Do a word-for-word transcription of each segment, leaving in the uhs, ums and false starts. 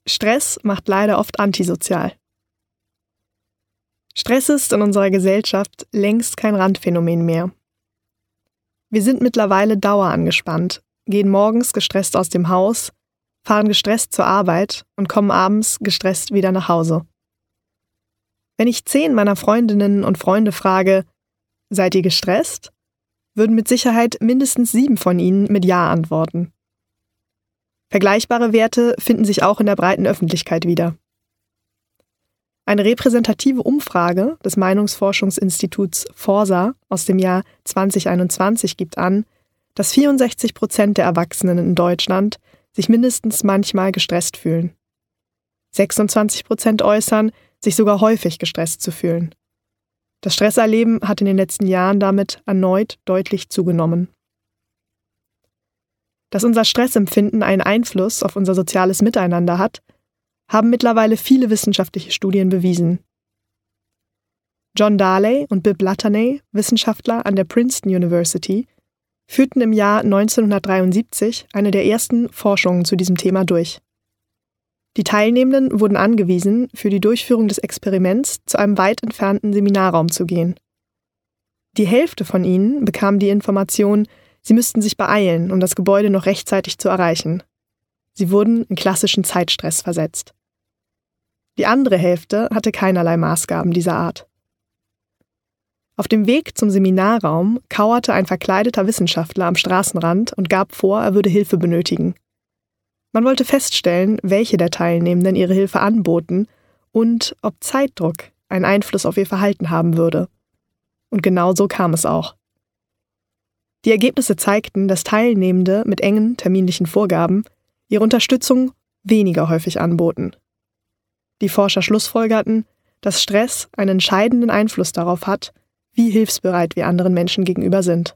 Stress macht leider oft antisozial. Stress ist in unserer Gesellschaft längst kein Randphänomen mehr. Wir sind mittlerweile dauerangespannt, gehen morgens gestresst aus dem Haus, fahren gestresst zur Arbeit und kommen abends gestresst wieder nach Hause. Wenn ich zehn meiner Freundinnen und Freunde frage, seid ihr gestresst? Würden mit Sicherheit mindestens sieben von ihnen mit Ja antworten. Vergleichbare Werte finden sich auch in der breiten Öffentlichkeit wieder. Eine repräsentative Umfrage des Meinungsforschungsinstituts Forsa aus dem Jahr zwanzig einundzwanzig gibt an, dass vierundsechzig Prozent der Erwachsenen in Deutschland sich mindestens manchmal gestresst fühlen. sechsundzwanzig Prozent äußern, sich sogar häufig gestresst zu fühlen. Das Stresserleben hat in den letzten Jahren damit erneut deutlich zugenommen. Dass unser Stressempfinden einen Einfluss auf unser soziales Miteinander hat, haben mittlerweile viele wissenschaftliche Studien bewiesen. John Darley und Bill Blaterney, Wissenschaftler an der Princeton University, führten im Jahr neunzehnhundertdreiundsiebzig eine der ersten Forschungen zu diesem Thema durch. Die Teilnehmenden wurden angewiesen, für die Durchführung des Experiments zu einem weit entfernten Seminarraum zu gehen. Die Hälfte von ihnen bekam die Information, sie müssten sich beeilen, um das Gebäude noch rechtzeitig zu erreichen. Sie wurden in klassischen Zeitstress versetzt. Die andere Hälfte hatte keinerlei Maßgaben dieser Art. Auf dem Weg zum Seminarraum kauerte ein verkleideter Wissenschaftler am Straßenrand und gab vor, er würde Hilfe benötigen. Man wollte feststellen, welche der Teilnehmenden ihre Hilfe anboten und ob Zeitdruck einen Einfluss auf ihr Verhalten haben würde. Und genau so kam es auch. Die Ergebnisse zeigten, dass Teilnehmende mit engen terminlichen Vorgaben ihre Unterstützung weniger häufig anboten. Die Forscher schlussfolgerten, dass Stress einen entscheidenden Einfluss darauf hat, wie hilfsbereit wir anderen Menschen gegenüber sind.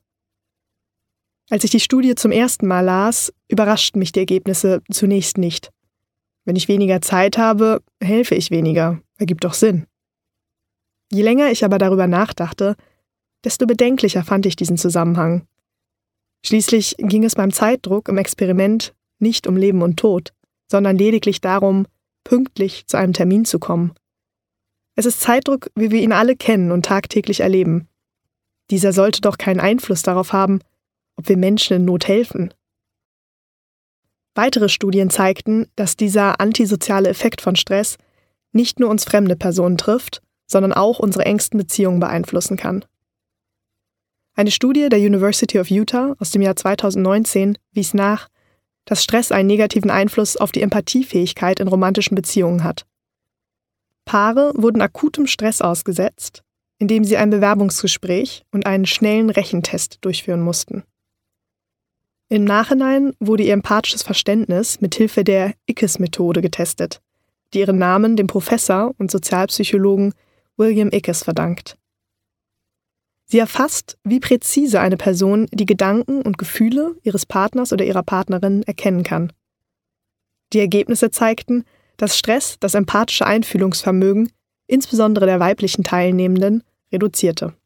Als ich die Studie zum ersten Mal las, überraschten mich die Ergebnisse zunächst nicht. Wenn ich weniger Zeit habe, helfe ich weniger. Ergibt doch Sinn. Je länger ich aber darüber nachdachte, desto bedenklicher fand ich diesen Zusammenhang. Schließlich ging es beim Zeitdruck im Experiment nicht um Leben und Tod, sondern lediglich darum, pünktlich zu einem Termin zu kommen. Es ist Zeitdruck, wie wir ihn alle kennen und tagtäglich erleben. Dieser sollte doch keinen Einfluss darauf haben, ob wir Menschen in Not helfen. Weitere Studien zeigten, dass dieser antisoziale Effekt von Stress nicht nur uns fremde Personen trifft, sondern auch unsere engsten Beziehungen beeinflussen kann. Eine Studie der University of Utah aus dem Jahr zweitausendneunzehn wies nach, dass Stress einen negativen Einfluss auf die Empathiefähigkeit in romantischen Beziehungen hat. Paare wurden akutem Stress ausgesetzt, indem sie ein Bewerbungsgespräch und einen schnellen Rechentest durchführen mussten. Im Nachhinein wurde ihr empathisches Verständnis mit Hilfe der I C E S-Methode getestet, die ihren Namen dem Professor und Sozialpsychologen William I C E S verdankt. Sie erfasst, wie präzise eine Person die Gedanken und Gefühle ihres Partners oder ihrer Partnerin erkennen kann. Die Ergebnisse zeigten, dass Stress das empathische Einfühlungsvermögen, insbesondere der weiblichen Teilnehmenden, reduzierte.